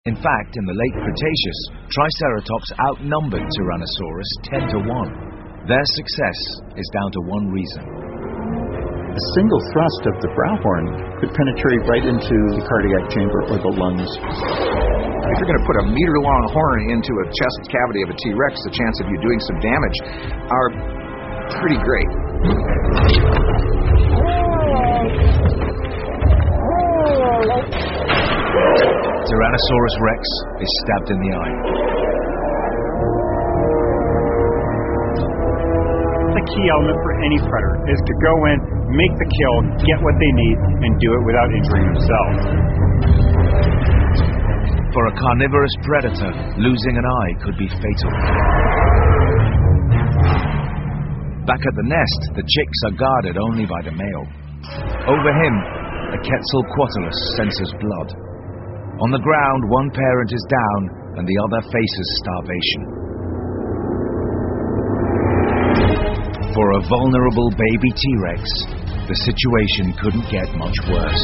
In fact, in the late Cretaceous, Triceratops outnumbered Tyrannosaurus 10 to 1. Their success is down to one reason. A single thrust of the brow horn could penetrate right into the cardiac chamber or the lungs. If you're going to put a meter-long horn into a chest cavity of a T-Rex, the chance of you doing some damage are pretty great. Tyrannosaurus Rex is stabbed in the eye. The key element for any predator is to go in, make the kill, get what they need, and do it without injuring themselves. For a carnivorous predator, losing an eye could be fatal. Back at the nest, the chicks are guarded only by the male. Over him, the Quetzalcoatlus senses blood. On the ground, one parent is down and the other faces starvation. For a vulnerable baby T-Rex, the situation couldn't get much worse.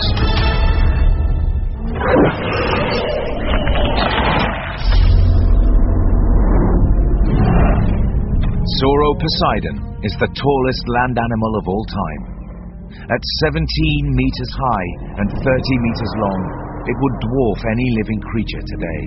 Sauroposeidon is the tallest land animal of all time. At 17 meters high and 30 meters long, it would dwarf any living creature today.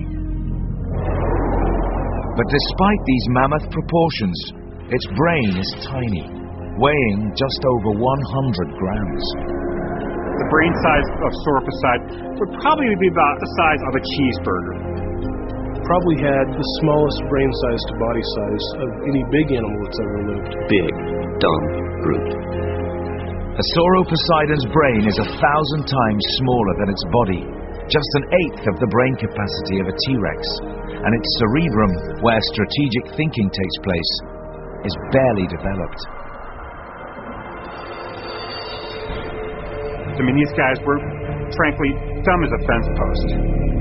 But despite these mammoth proportions, its brain is tiny, weighing just over 100 grams. The brain size of Sauroposeidon would probably be about the size of a cheeseburger. Probably had the smallest brain size to body size of any big animal that's ever lived. Big, dumb brute. A Sauroposeidon's brain is 1,000 times smaller than its body, just an eighth of the brain capacity of a T-Rex, and its cerebrum, where strategic thinking takes place, is barely developed. I mean, these guys were, frankly, dumb as a fence post.